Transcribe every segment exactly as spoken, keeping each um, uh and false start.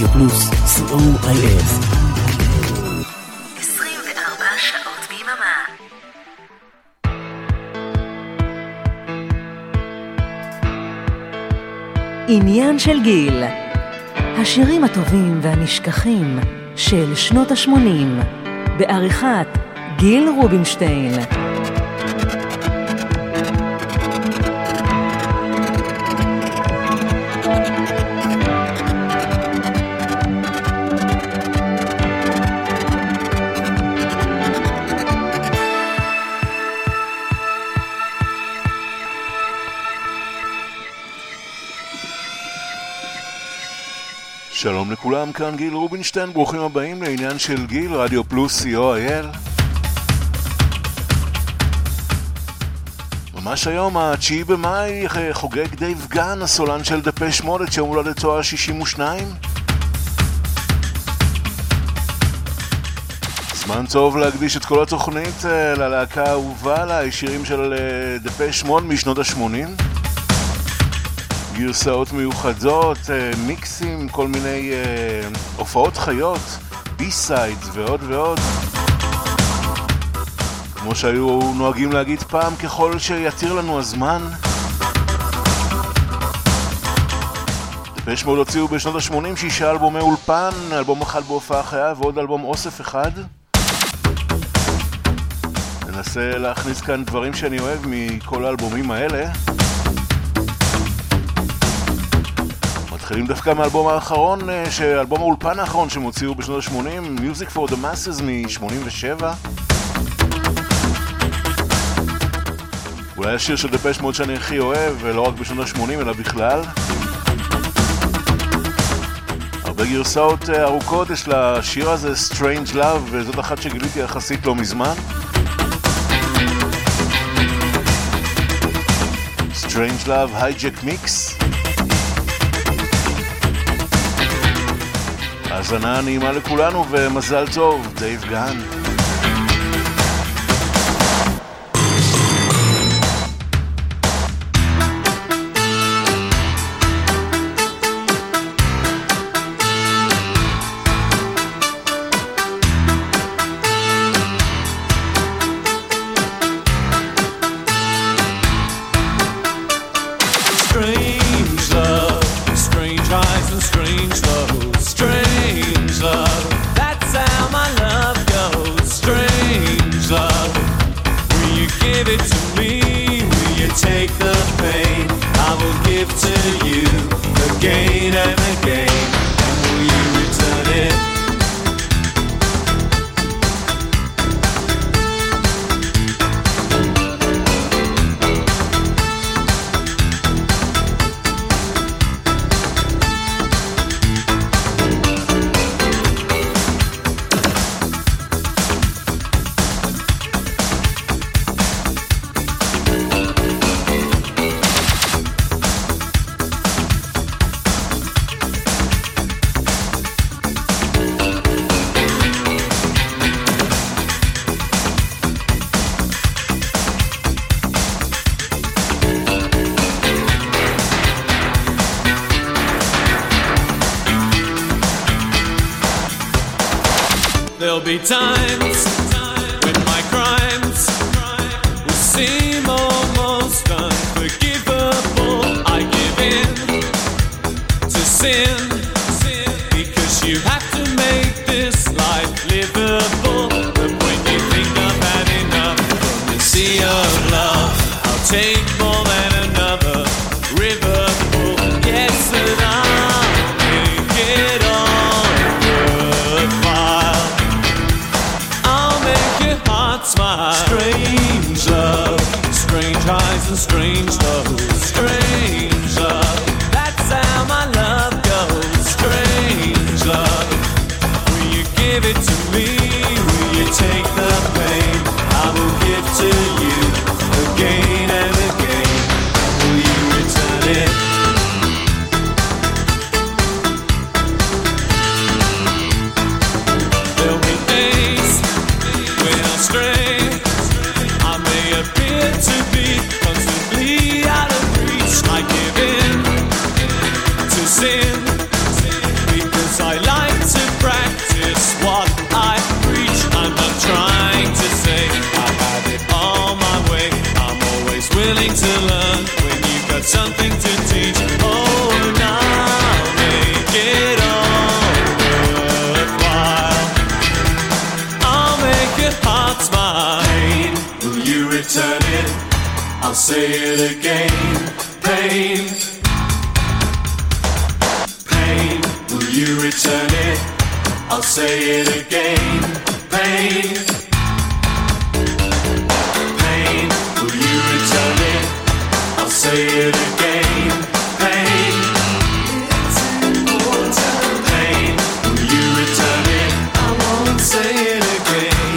פלוס, סי או איי אס. עשרים וארבע שעות ביממה. עניין של גיל, השירים הטובים והנשכחים של שנות ה-שמונים, בעריכת גיל רובינשטיין. שלום לכולם, כאן גיל רובינשטיין, ברוכים הבאים לעניין של גיל, רדיו פלוס סי או איי אל. ממש היום, התשיעי במאי, חוגג דייב גן, הסולן של דפש מוד, את שיום הולדתו ה-שישים ושתיים. זמן טוב להקדיש את כל התוכנית ללהקה האהובה לה, שירים של דפש מוד משנות ה-שמונים. גרסאות מיוחדות, מיקסים, כל מיני הופעות חיות, בי-סיידס ועוד ועוד. כמו שהיו נוהגים להגיד פעם, ככל שיתיר לנו הזמן. דפש מוד הוציאו בשנות ה-שמונים שישה אלבומי אולפן, אלבום אחד בהופעה חיה ועוד אלבום אוסף אחד. ננסה להכניס כאן דברים שאני אוהב מכל האלבומים האלה. מתחילים דווקא מהאלבום האחרון, שאלבום האולפן האחרון שהם הוציאו בשנות ה-שמונים, Music for the Masses מ-שמונים ושבע. אולי השיר של דפש מוד שאני הכי אוהב, ולא רק בשנות ה-שמונים אלא בכלל. הרבה גרסאות ארוכות יש לשיר הזה, Strange Love, וזאת אחת שגיליתי יחסית לא מזמן. Strange Love Hijack Mix. האזנה נעימה לכולנו ומזל טוב, דייב גן. There'll be times when my crimes will seem almost unforgivable. I give in to sin because you have to make this life livable. But when you think I've had enough from the sea of love, I'll take more than another river full. Yes, and I'll make it all worthwhile. Smile. Strange love, strange highs and strange lows. Strange love, that's how my love goes. Strange love, will you give it to me? Will you take the pain I will give to you again and again? Will you return it? There'll be days when I stray, I may appear to be constantly out of reach. willing to learn when you've got something to teach. Oh, now make it all worthwhile. I'll make your heart smile. Pain, will you return it? I'll say it again. Pain, pain, will you return it? I'll say it again. Pain, pain, will you return it? I'll say it again. Pain, it's important. Pain, will you return it? I won't say it again.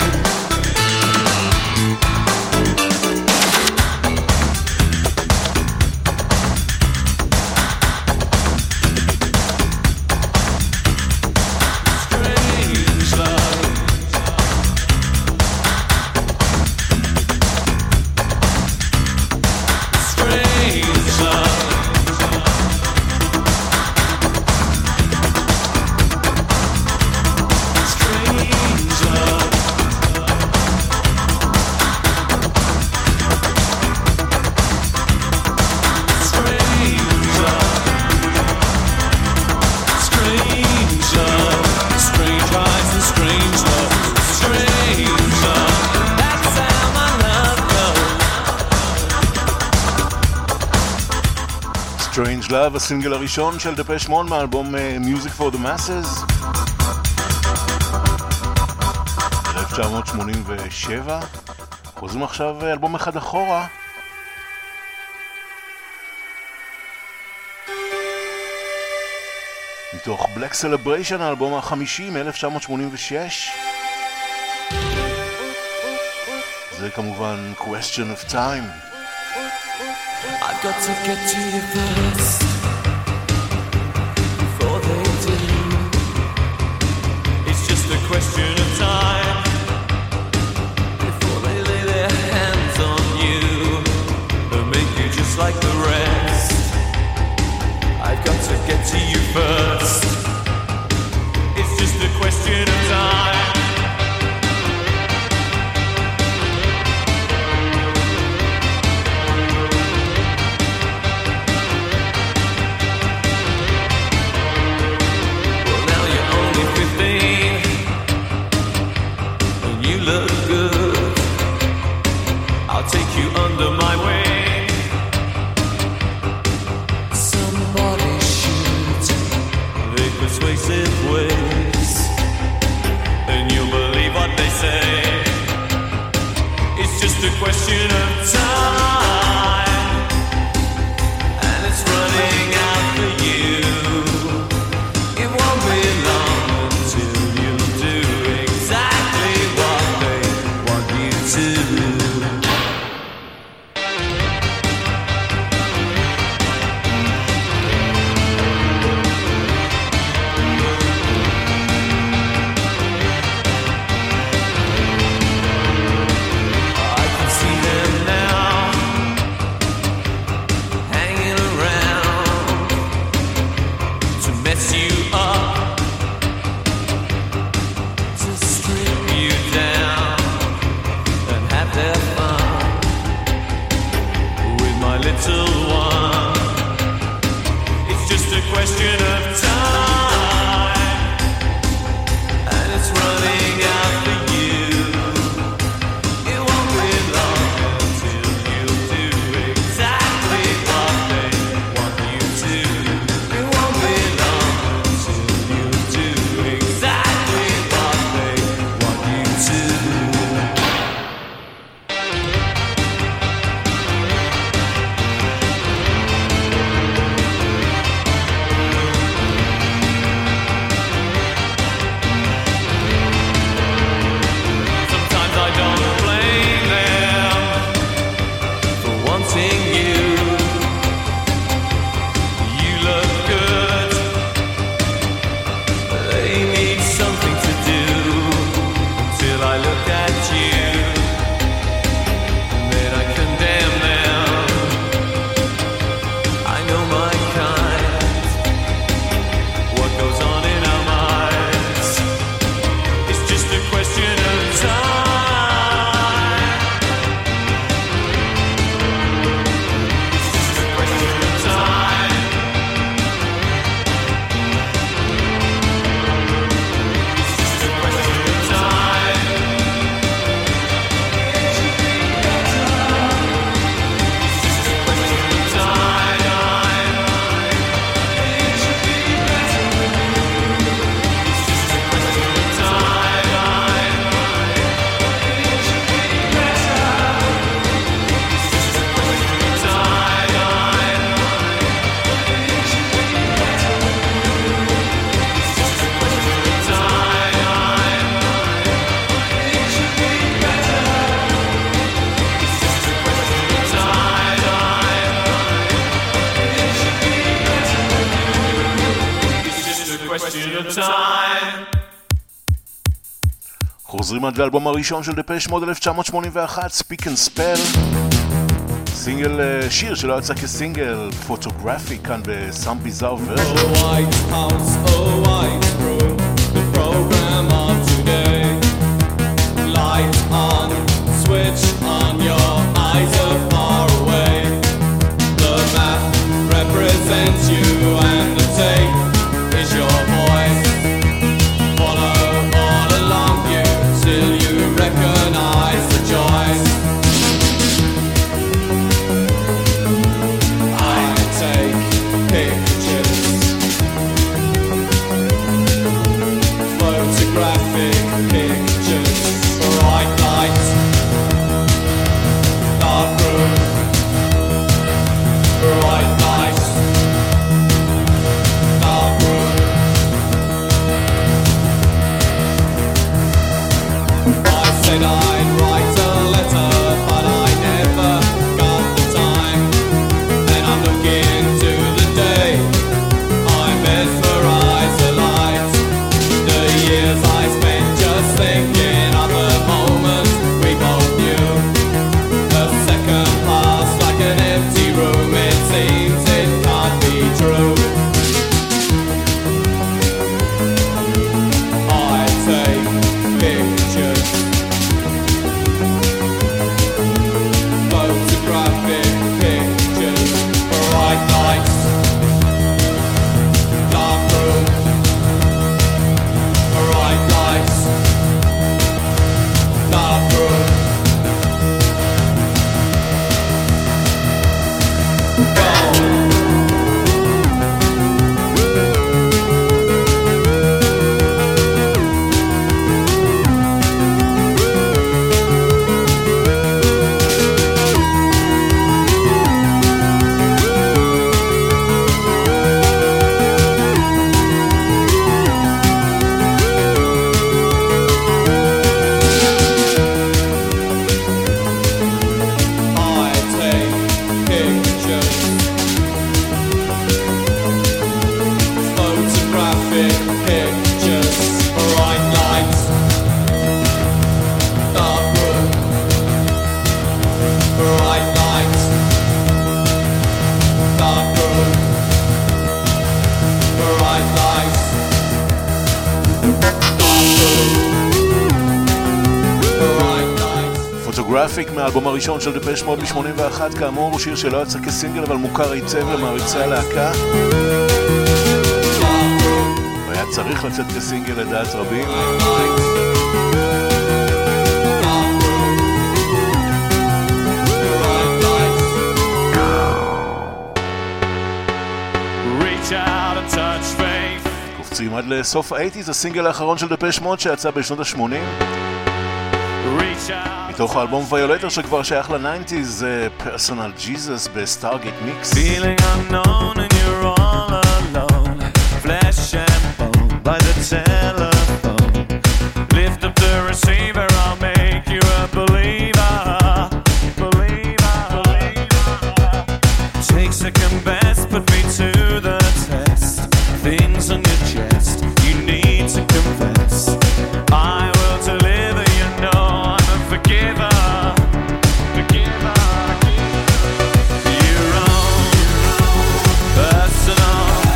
Strange Love, הסינגל הראשון של דפש מוד מאלבום Music for the Masses אלף תשע מאות שמונים ושבע. חוזרים עכשיו אלבום אחד אחורה, מתוך Black Celebration, האלבום החמישי מ-אלף תשע מאות שמונים ושש. זה כמובן Question of Time. I've got to get to you first before they do. It's just a question of time before they lay their hands on you and make you just like the rest. I've got to get to you first. It's just a question of time. Look good, I'll take you under my wing. Somebody shoot the persuasive ways, and you'll believe what they say. It's just a question of time, and it's running out for you. It won't be long until you do exactly what they want you to do. I can see them now, hanging around to mess you up, to strip you down and have their fun with my little one. It's just a question of time, and it's running out for you. It won't be long until you do exactly what they want you to. It won't be long until you do exactly what they want you to. חוזרים עד לאלבום הראשון של דפש מוד אלף תשע מאות שמונים ואחת, Speak and Spell, סינגל, שיר שלא יצא כסינגל, פוטוגרפי, כאן בסאם ביזאר ורז'ן. Oh white house, oh white room, the program of today. Light on, switch on, your eyes are far away. The map represents you and the tape is your voice. Follow all along you till you recognize the choice. I take pictures, photographic pictures, bright lights, dark room, bright lights, dark room. I said I'd write a letter, but I never got the time. And I'm looking to the day I mesmerize the light. The years I spent just thinking of the moment we both knew. A second passed like an empty room, it seems it can't be true. I take pictures, photographic pictures, bright lights, dark room, bright lights, dark room. Go. I take pictures, photographic pictures, bright lights, dark room, bright lights, dark room, bright lights, dark room, bright lights. פוטוגרפיק מהאלבום הראשון של דפש מוד ב-שמונים ואחת, כאמור הוא שיר שלא יצא כסינגל אבל מוכר היטב למעריצי הלהקה. והיה צריך לצאת כסינגל לדעת רבים. Reach out and touch faith. קופצים עד לסוף ה-שמונים, הסינגל האחרון של דפש מוד שיצא בשנות ה-שמונים. Reach out. מתוך האלבום ויולטר שכבר שייך ל-תשעים, זה פרסונל ג'יזוס בסטארגייט מיקס. Feeling unknown and you're all alone. Flesh and bone by the telephone. Lift up the receiver, I'll make you a believer. Believer. Take second best, put me to the test. Things on your chest, you need to confess. I will deliver, you know I'm a forgiver. Forgiver. Your own personal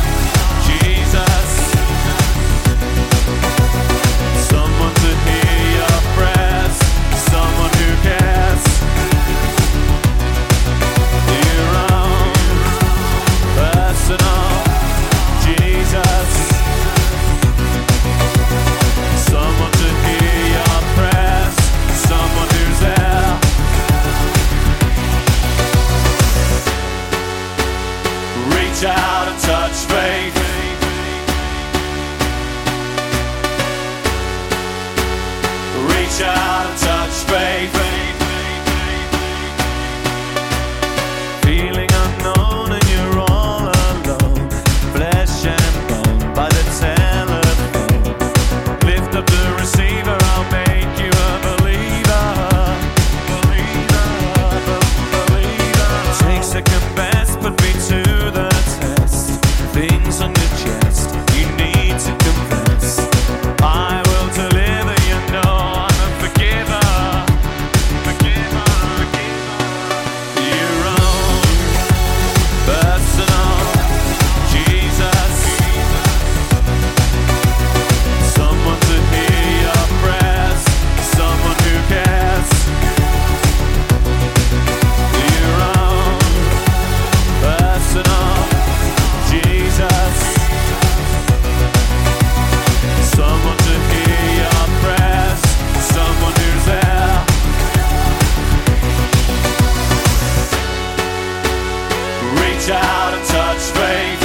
Reach out and touch faith.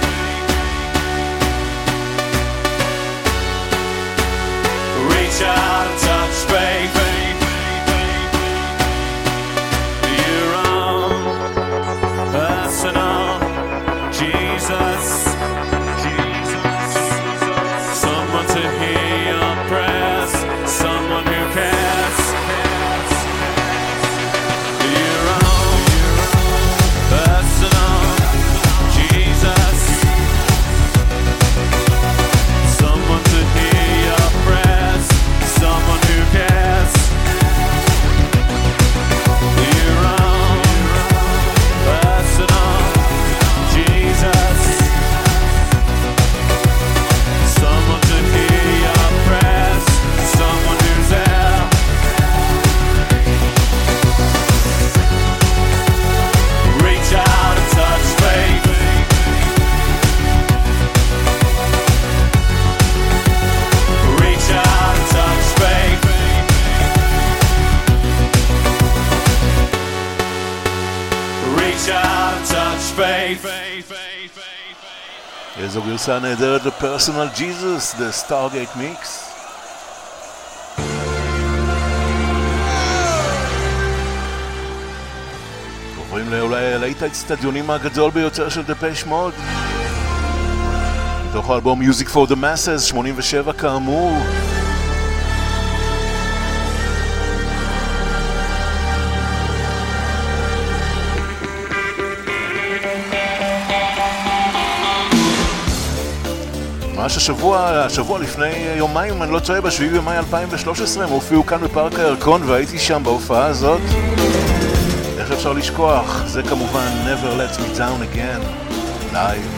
Reach out and touch faith. Your own personal Jesus. Someone to hear your prayers. Someone who cares. Your own personal Jesus. Someone to hear your prayers. Someone who cares. Your own personal Jesus. Someone to hear your prayers. Someone who's there. Reach out and touch faith. Reach out and touch faith. Reach out and touch faith. איזו גרסה נהדרת לפרסונל ג'יזוס, The Stargate Mix. עוברים לאולי להיט האצטדיונים הגדול ביותר של דפש מוד, מתוך האלבום Music for the Masses, שמונים ושבע כאמור. ממש השבוע, השבוע לפני יומיים, אני לא טועה, בשביעי במאי אלפיים ושלוש עשרה, הם הופיעו כאן בפארק הירקון והייתי שם בהופעה הזאת. איך אפשר לשכוח? זה כמובן Never Let Me Down Again, live.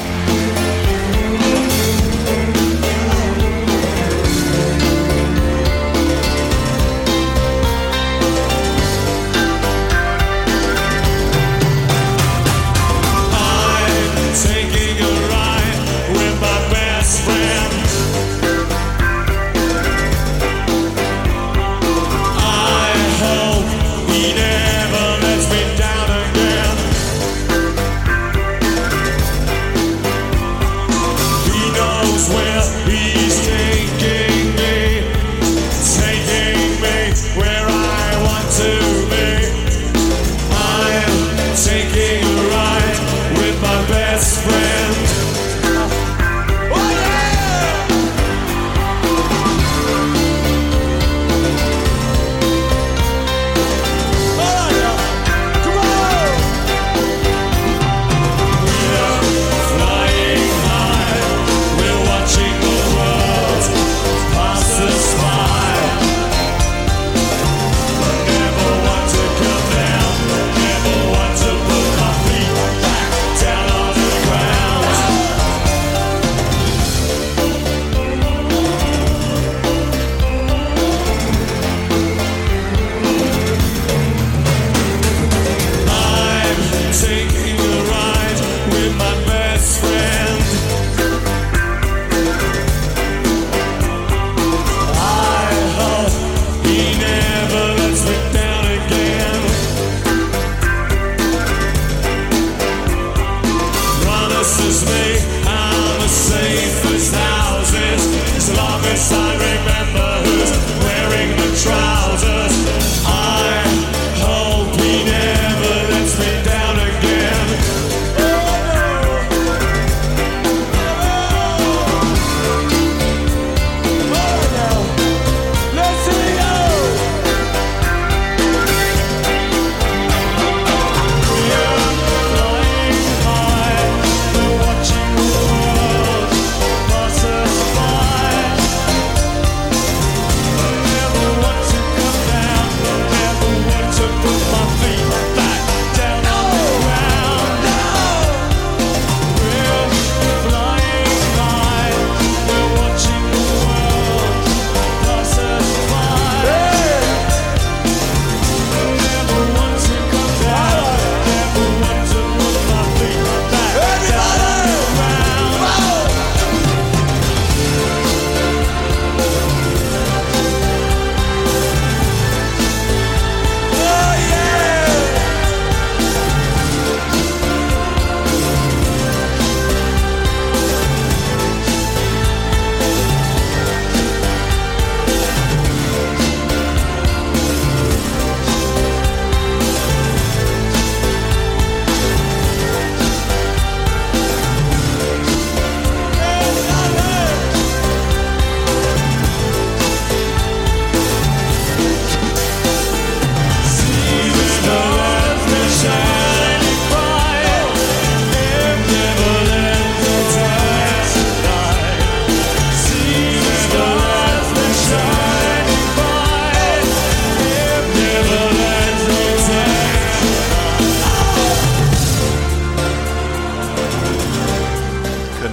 Never want to come down, never want to put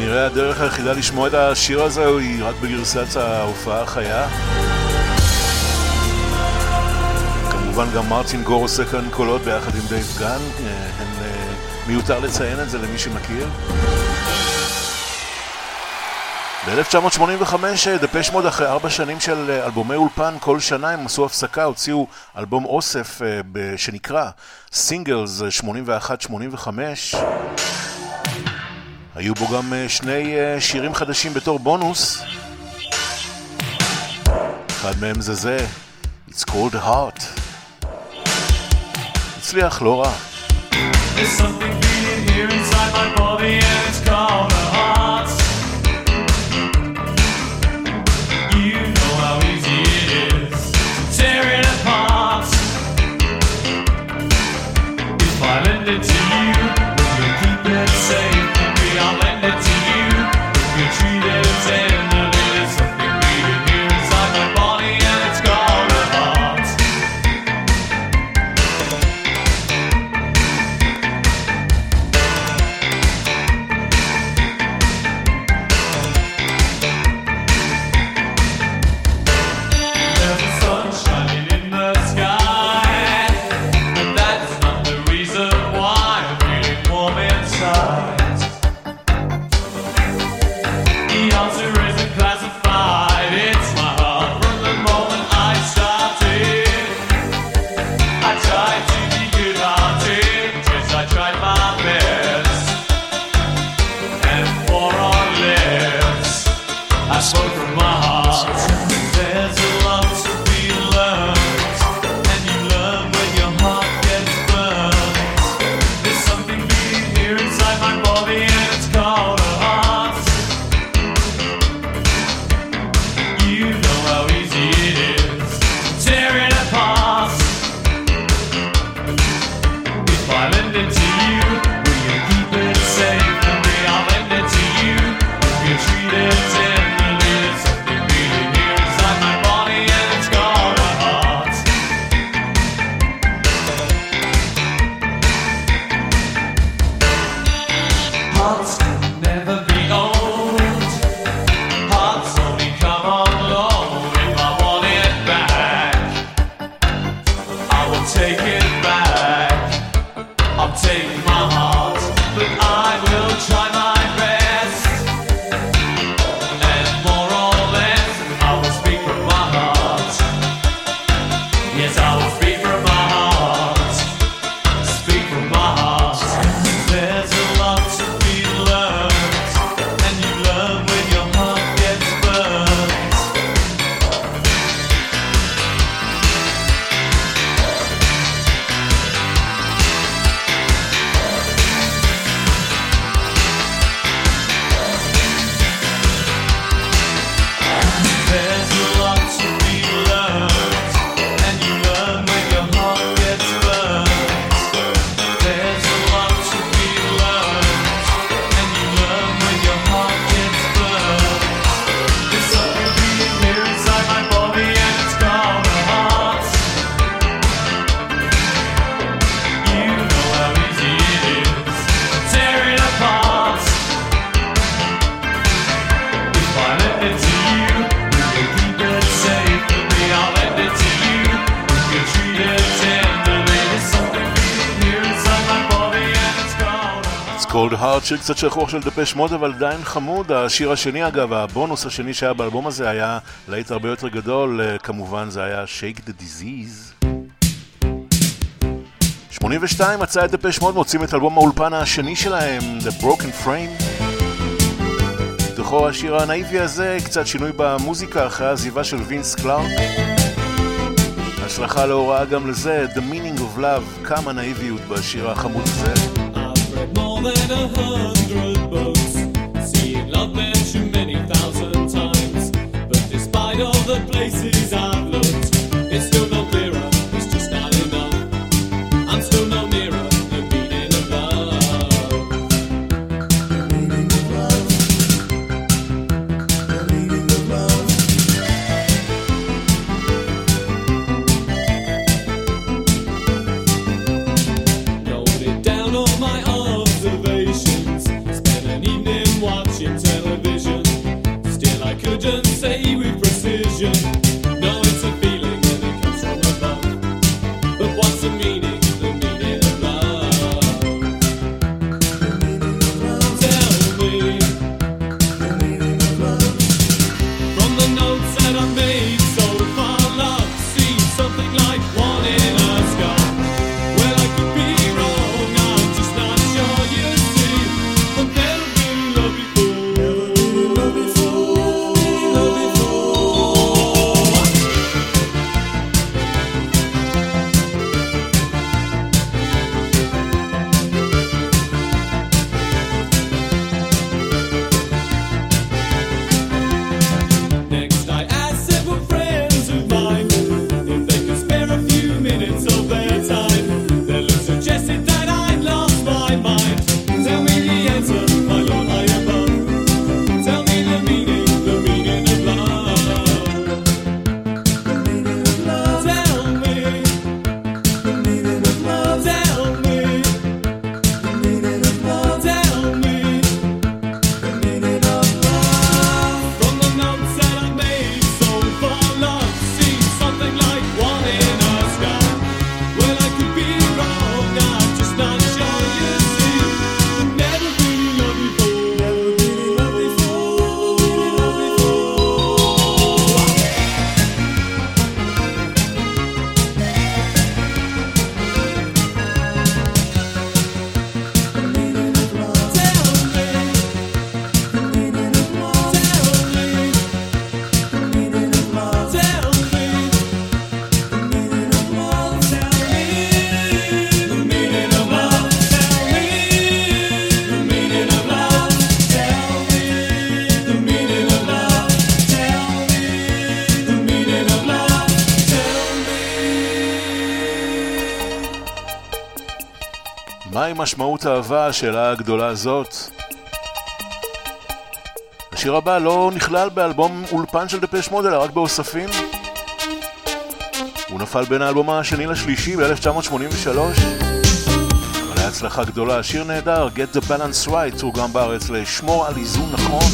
כנראה הדרך היחידה לשמוע את השיר הזה היא רק בגרסת ההופעה החיה. כמובן גם מרטין גור עושה כאן קולות ביחד עם דייב גן, הן מיותר לציין את זה למי שמכיר. ב-אלף תשע מאות שמונים וחמש דפש מוד, אחרי ארבע שנים של אלבומי אולפן, כל שנה הם עשו הפסקה, הוציאו אלבום אוסף שנקרא סינגלס שמונים ואחת שמונים וחמש. היו בו גם שני שירים חדשים בתור בונוס. אחד מהם זה זה, It's Called a Heart. הצליח לא רע. There's something beating here inside my body and it's called a heart. You know how easy it is to tear it apart. If I lend it to you, will you keep it safe? Maybe I'll lend it to you, if you treat it tenderly. There's something beating here inside my body and it's called a heart. Cold Heart, שיר קצת שכוח של דפש מוד, אבל עדיין חמוד. השיר השני, אגב, הבונוס השני שהיה באלבום הזה היה להיט הרבה יותר גדול, כמובן זה היה Shake the Disease. שמונים ושתיים מצא את דפש מוד, מוצאים את אלבום האולפן השני שלהם, The Broken Frame. בתוכו השיר הנאיבי הזה, קצת שינוי במוזיקה אחרי העזיבה של וינס קלארק. השלכה להוראה גם לזה, The Meaning of Love, כמה נאיביות בשיר החמוד הזה. More than a hundred books, seeing love mentioned many thousand times, but despite all the places I've looked, it's still no clearer, it's just not enough. I'm still no nearer the meaning of love. The meaning of love. The meaning of love. Noted down all my observations, משמעות אהבה, השאלה הגדולה הזאת. השיר הבא לא נכלל באלבום אולפן של דפש מוד, אלא רק באוספים. הוא נפל בין האלבום השני לשלישי ב-אלף תשע מאות שמונים ושלוש. אבל היה הצלחה גדולה, שיר נהדר, Get the Balance Right, הוא גם בארץ לשמור על איזון נכון.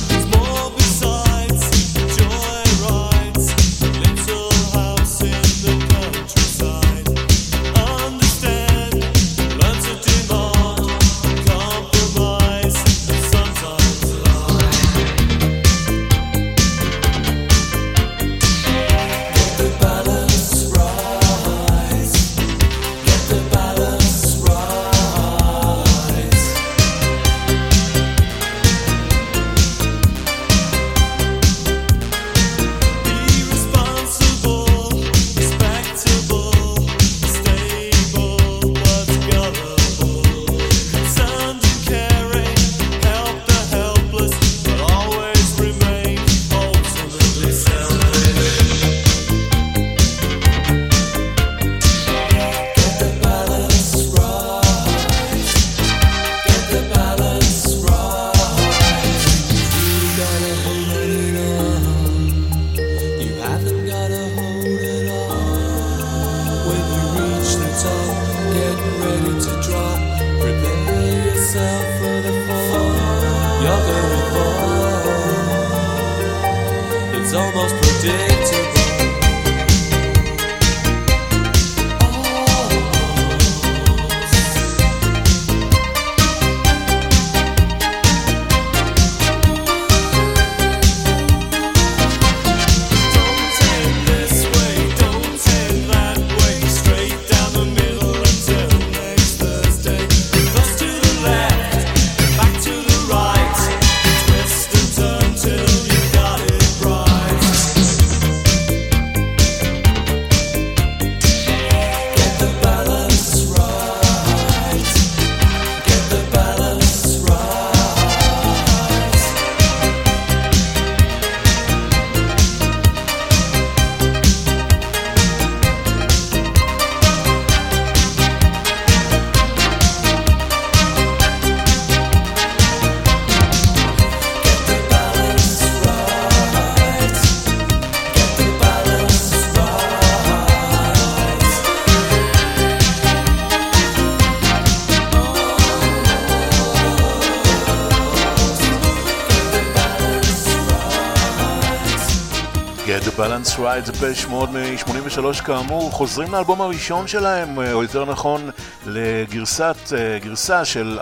Balance Right, זה פש מאוד מ-שמונים ושלוש כאמור. חוזרים לאלבום הראשון שלהם, או יותר נכון לגרסת, גרסה של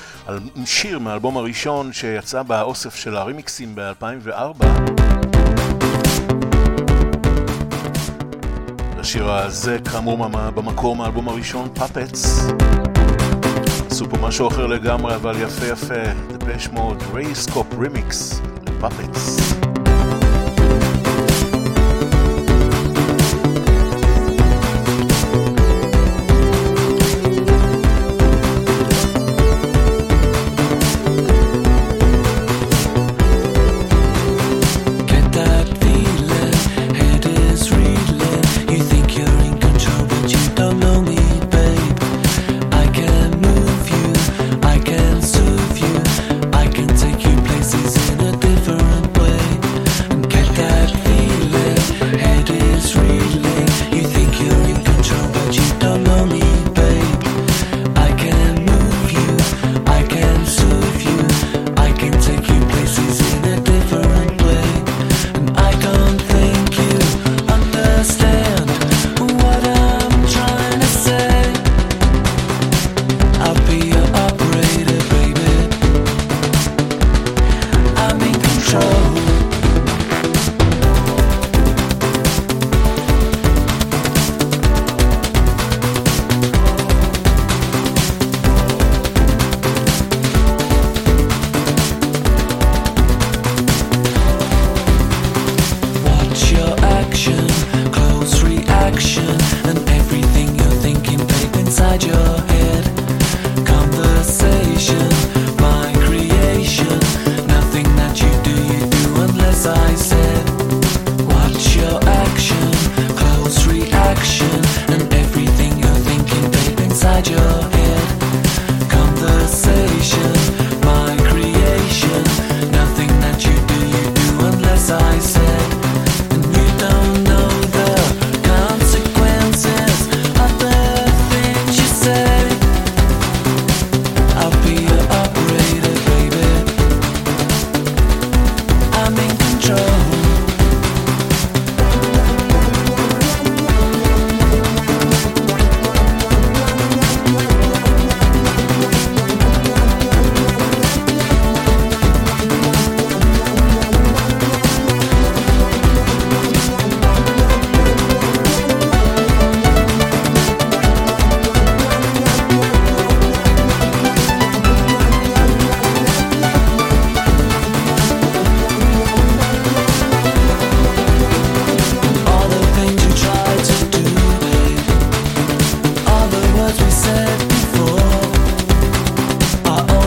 שיר מהאלבום הראשון שיצא באוסף של הרימיקסים ב-אלפיים וארבע. השיר הזה כאמור במקור מהאלבום הראשון, Puppets. עשו פה משהו אחר לגמרי, אבל יפה יפה. דפש מוד, רייסקופ רימיקס ל-Puppets. Places in a different way.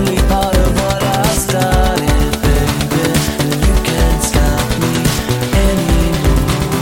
only part of what I started, baby. You can't stop me anymore.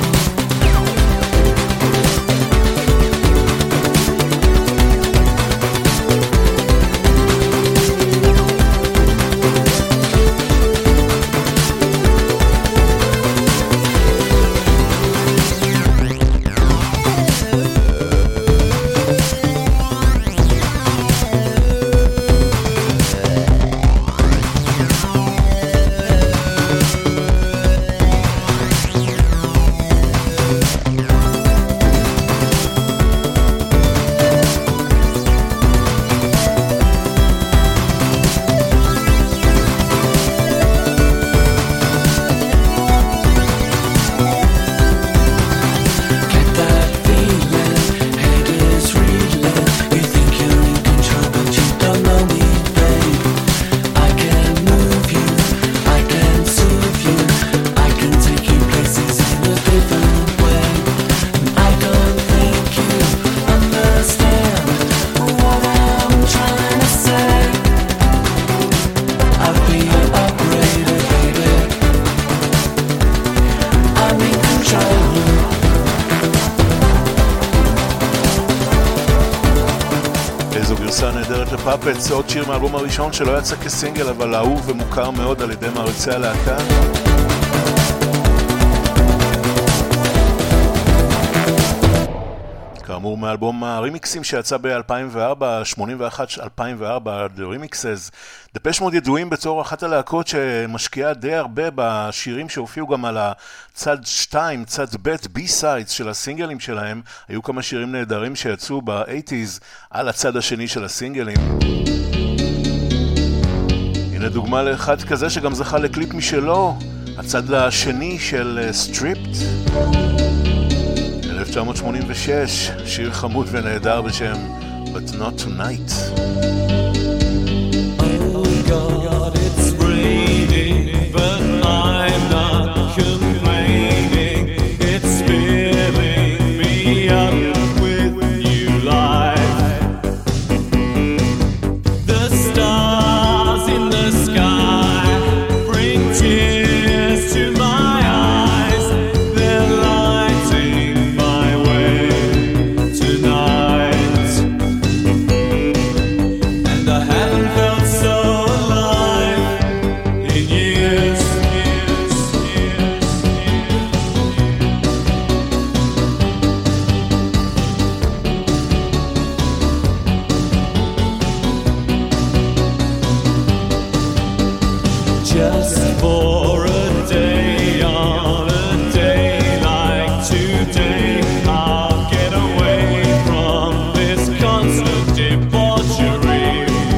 פאפטס, עוד שיר מהאלבום הראשון שלא יצא כסינגל אבל אהוב ומוכר מאוד על ידי מעריצי הלהקה. כאמור מאלבום הרימיקסים שיצא ב-אלפיים וארבע, שמונים ואחת אלפיים וארבע, The Remixes. דפש מוד ידועים בתור אחת הלהקות שמשקיעה די הרבה בשירים שהופיעו גם על הצד שתיים, צד ב' בי-סיידס של הסינגלים שלהם. היו כמה שירים נהדרים שיצאו ב-שמונים על הצד השני של הסינגלים. הנה דוגמה לאחד כזה שגם זכה לקליפ משלו, הצד השני של סטריפט. אלף תשע מאות שמונים ושש, שיר חמוד ונהדר בשם But Not Tonight. Oh God, it's raining, but I'm not complaining. It's filling me up with new life. The stars in the sky bring tears to my eyes. They're lighting my way tonight. And I haven't felt so alive in years, years, years, years. Just for a day, on a day like today, I'll get away from this constant debauchery.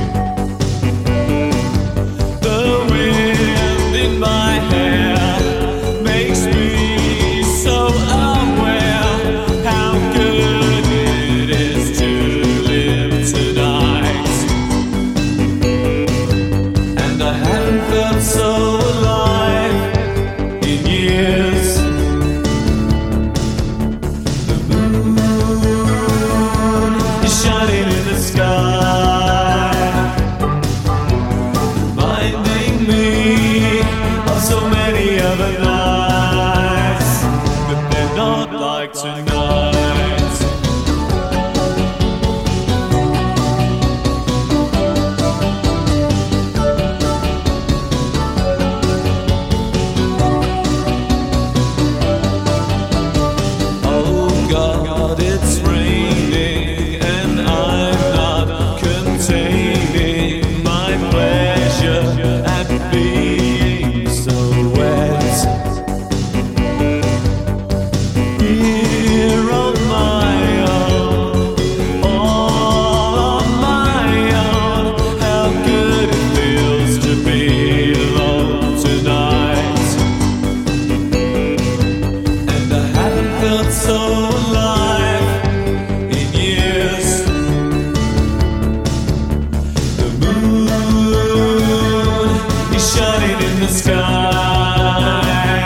The wind in my hair makes me so aware how good it is to live tonight. And I haven't felt so alive in years. The moon is shining in the sky, reminding me of so many other nights, but they're not like tonight. Oh God, it's raining and I'm not containing my pleasure at being so wet. Here on my own, all on my own, how good it feels to be alone tonight. And I haven't felt so alive in years. The moon is shining in the sky,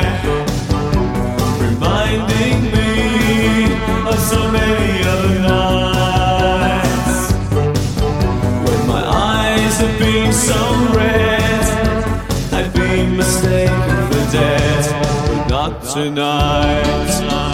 reminding me of so many other nights when my eyes have being so red, I've been mistaken for dead, but not tonight.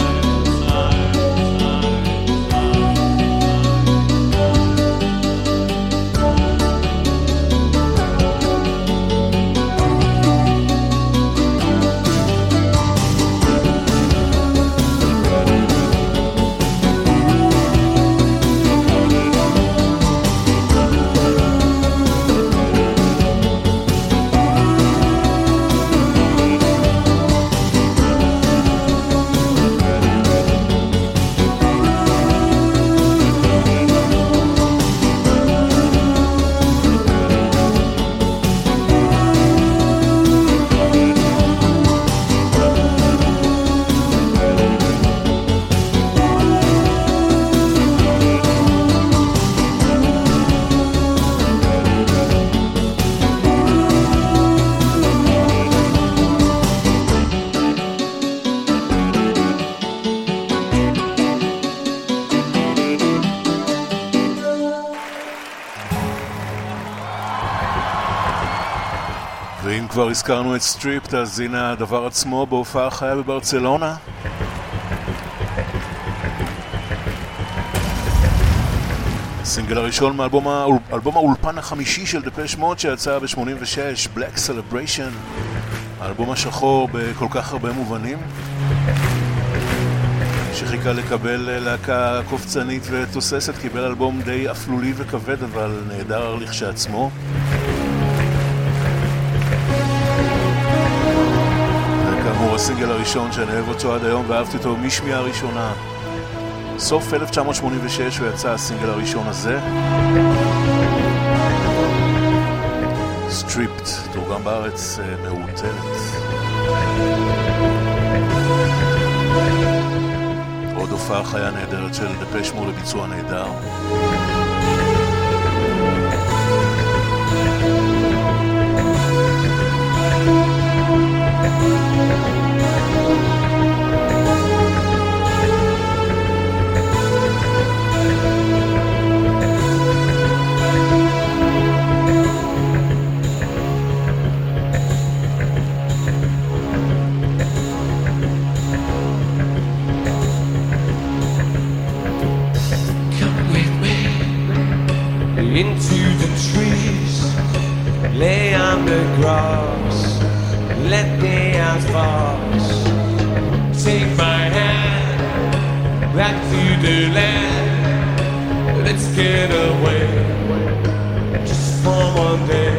ואם כבר הזכרנו את סטריפט, אז הנה הדבר עצמו בהופעה חיה בברצלונה. הסינגל הראשון מאלבום האלבום האולפן החמישי של דפש מוד שיצא ב-שמונים ושש, Black Celebration, האלבום השחור בכל כך הרבה מובנים, שחיכה לקבל להקה קופצנית ותוססת, קיבל אלבום די אפלולי וכבד אבל נהדר לכשעצמו. וכאמור הסינגל הראשון שאני אוהב אותו עד היום ואהבתי אותו משמיעה הראשונה, סוף אלף תשע מאות שמונים ושש הוא יצא הסינגל הראשון הזה, סטריפט, תורגם בארץ מעוטרת. עוד הופעה חיה נהדרת של דפש מוד לביצוע נהדר. Into the trees, lay on the grass, let the hours pass. Take my hand, back to the land. Let's get away, just for one day.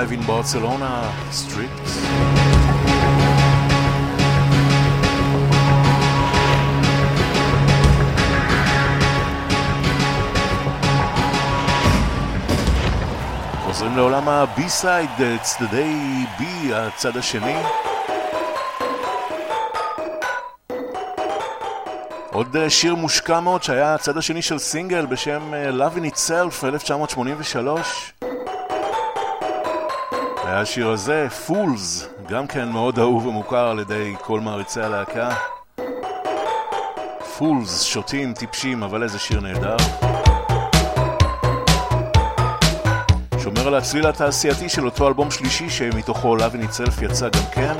Live in Barcelona, Stripped. חוזרים לעולם ה-B-side, צדדי B, הצד השני. עוד שיר מושקע מאוד שהיה הצד השני של סינגל בשם Love in Itself, אלף תשע מאות שמונים ושלוש. היה השיר הזה, Fools, גם כן מאוד אהוב ומוכר על ידי כל מעריצי הלהקה. Fools, שוטים, טיפשים, אבל איזה שיר נהדר. שומר על הצליל התעשייתי של אותו אלבום שלישי שמתוכו Love in Itself יצא גם כן.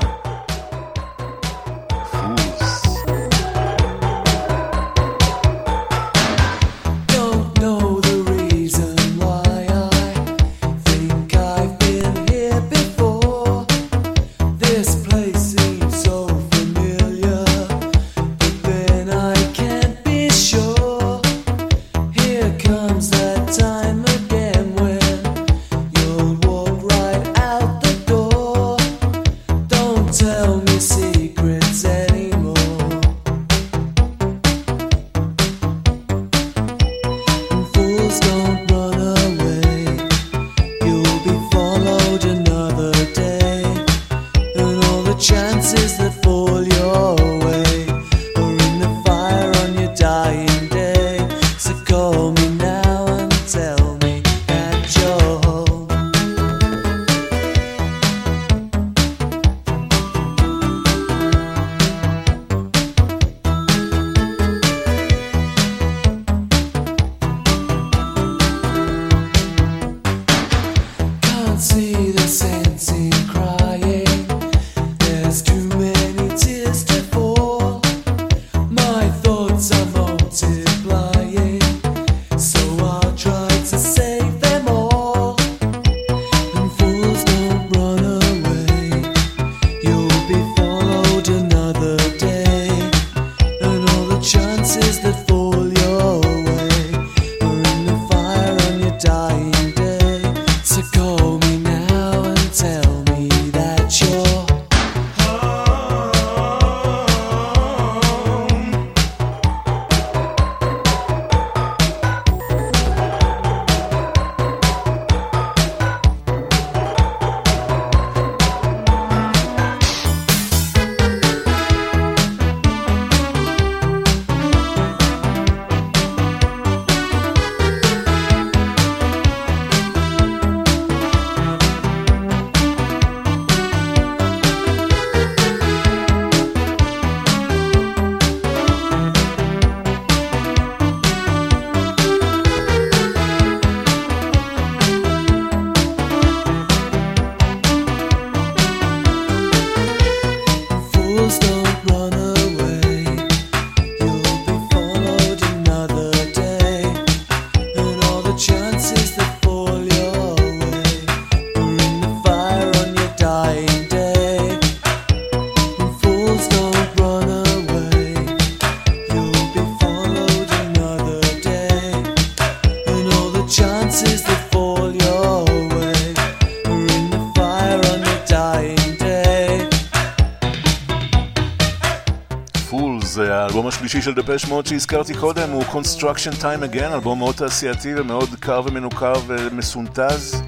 השלישי של דפש מוד שהזכרתי קודם הוא Construction Time Again, אלבום מאוד תעשייתי ומאוד קר ומנוכר ומסונטז.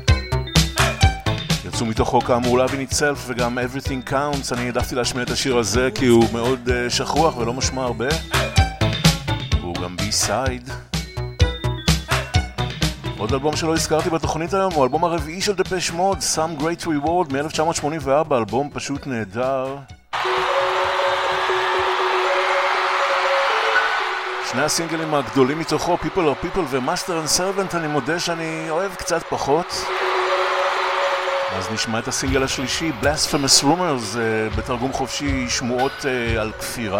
יצאו מתוכו כאמור Love in Itself וגם Everything Counts. אני העדפתי להשמיע את השיר הזה כי הוא מאוד uh, שכוח ולא משמע הרבה. הוא גם B-side. עוד אלבום שלא הזכרתי בתוכנית היום הוא אלבום הרביעי של דפש מוד, Some Great Reward מ-אלף תשע מאות שמונים וארבע, אלבום פשוט נהדר. שני הסינגלים הגדולים מתוכו, People are People ו-Master and Servant, אני מודה שאני אוהב קצת פחות. אז נשמע את הסינגל השלישי, Blasphemous Rumors, בתרגום חופשי שמועות על כפירה.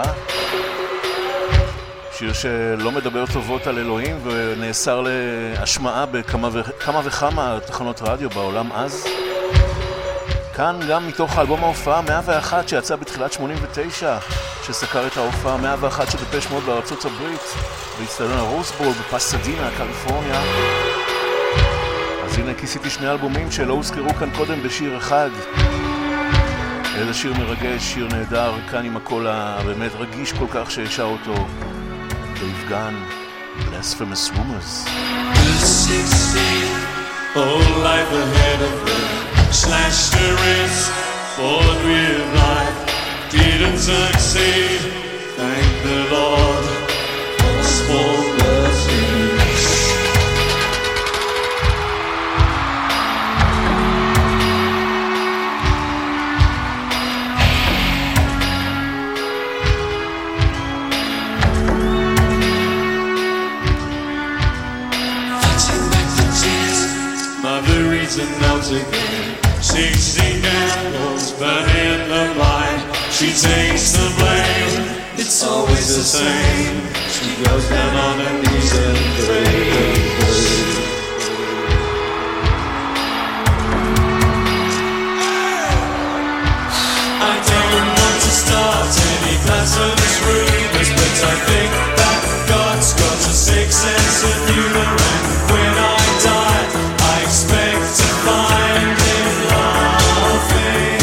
שיר שלא מדבר טובות על אלוהים ונאסר להשמעה בכמה וכמה וכמה תחנות רדיו בעולם אז. כאן גם מתוך האלבום ההופעה מאה ואחת שיצא בתחילת שמונים ותשע, שסקר את ההופעה מאה ואחת של דפש מוד בארצות הברית, והצטדיון הרוסבול בפסדינה, קליפורניה. אז אז הנה כיסיתי שני אלבומים שלא הוזכרו כאן קודם בשיר אחד. איזה שיר מרגש, שיר נהדר, כאן עם הקול הבאמת רגיש כל כך שהשאר אותו דייב גן, Blasphemous Rumors. Whole life ahead of her, slashed her wrist, fought with life, didn't succeed. Thank the Lord for small blessings. Mother reads the notes again. Sixteen candles burning the light. She takes the blame. It's always the same. She goes down on her knees and prays. I don't want to start any blasphemous rumors, but I think that God's got a sixth sense of humor, and when I die, I expect to find him laughing.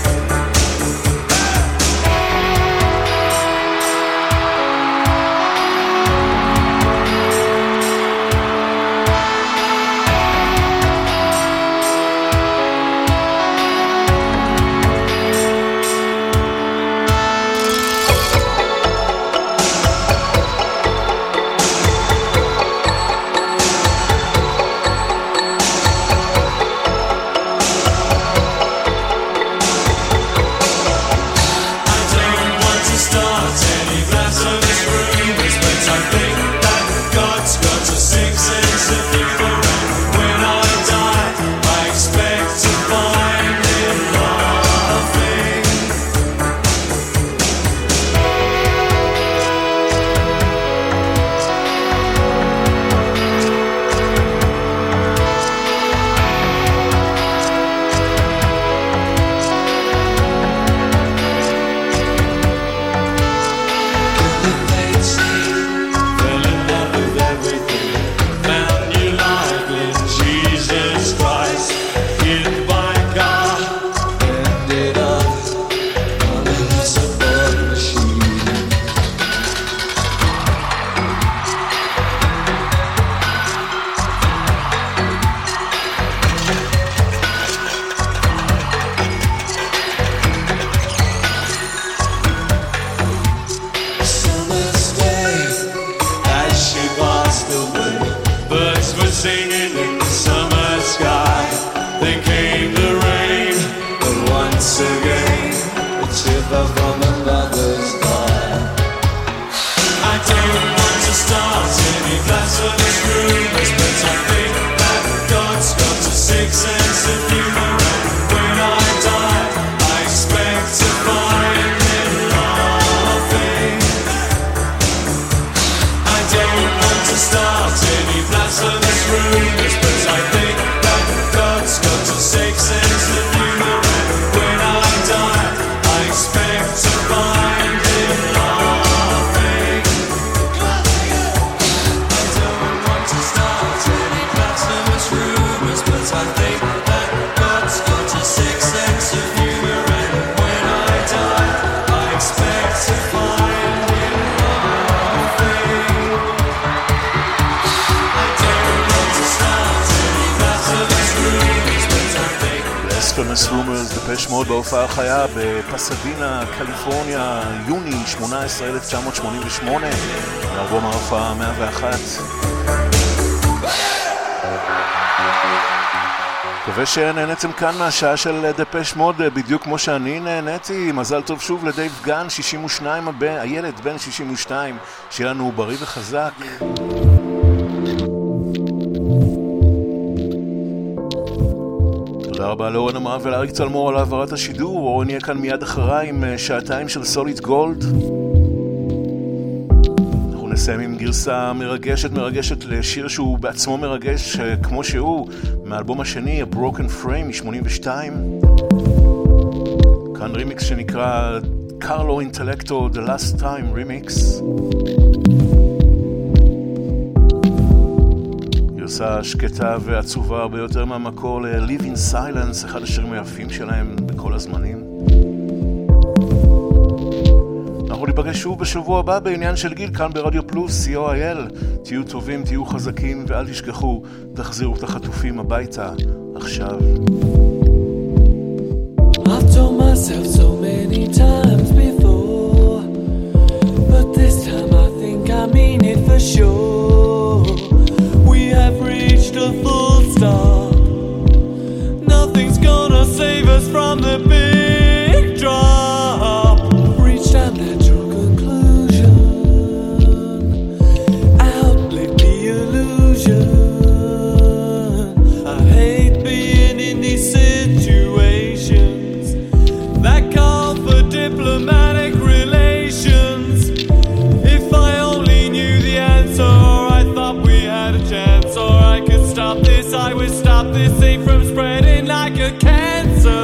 מאוד בהופעה חיה בפסדינה, קליפורניה, יוני שמונה עשרה אלף תשע מאות שמונים ושמונה, לאלבום ההופעה מאה ואחת. מקווה שנהנתם כאן מהשעה של דפש מוד בדיוק כמו שאני נהניתי. מזל טוב שוב לדייב גן, שישים ושתיים, הילד בן שישים ושתיים, שיהיה לנו בריא וחזק. תודה רבה לאורן אמרה ולאריק צלמור על העברת השידור. אורן יהיה כאן מיד אחריי עם שעתיים של סוליד גולד. אנחנו נסיים עם גרסה מרגשת מרגשת לשיר שהוא בעצמו מרגש כמו שהוא, מהאלבום השני, A Broken Frame מ-שמונים ושתיים. כאן רימיקס שנקרא קרלו אינטלקטו The Last Time Remix. גרסה שקטה ועצובה הרבה יותר מהמקור ל-Live in Silence, אחד השירים היפים שלהם בכל הזמנים. אנחנו ניפגש שוב בשבוע הבא בעניין של גיל, כאן ברדיו פלוס, סי או איי אל. תהיו טובים, תהיו חזקים, ואל תשכחו, תחזירו את החטופים הביתה עכשיו. I've told myself so many times before, but this time I think I mean it for sure. We have reached a full stop. Nothing's gonna save us from the big drop. Reached our natural conclusion. Outlive the illusion. I hate being in these situations that call for diplomatic relations. If I only knew the answer, or I thought we had a chance, or I could stop this, I would stop this thing from spreading like a cancer.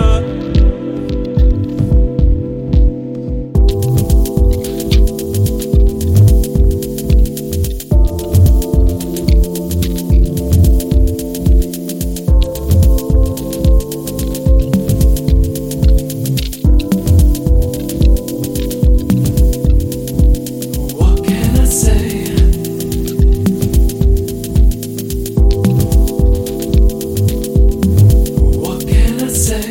What can I say? What can I say?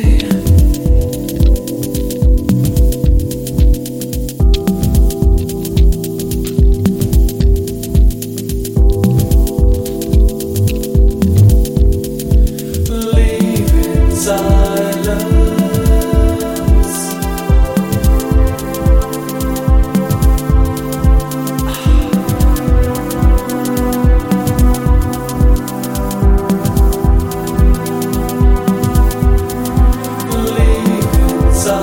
Leave in silence. Leave in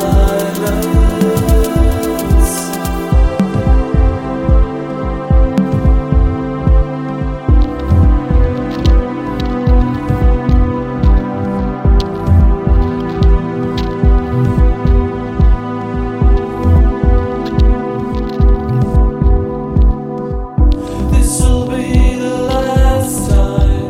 silence. This'll be the last time.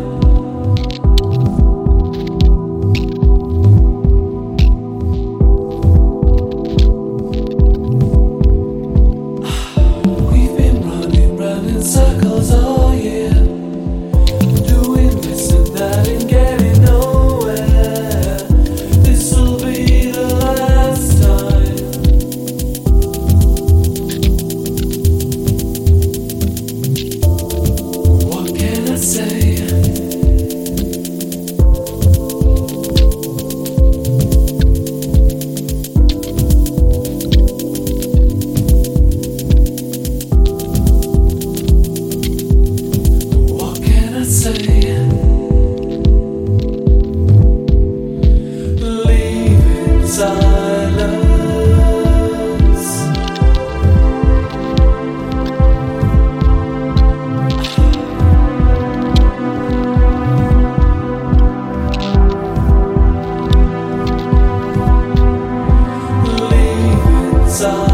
We've been running round in circles all year, doing this and that and getting nowhere. This'll be the last time. What can I say? What can I say? Leave in silence. Leave in silence.